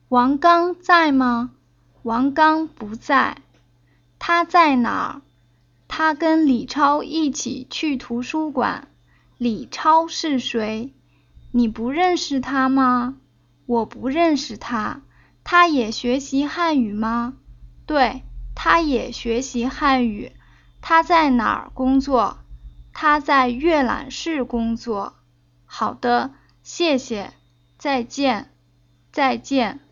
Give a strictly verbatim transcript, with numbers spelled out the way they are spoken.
王刚在吗？王刚不在。他在哪儿？他跟李超一起去图书馆。李超是谁？你不认识他吗？我不认识他。他也学习汉语吗？对，他也学习汉语。他在哪儿工作？他在阅览室工作。好的，谢谢，再见，再见。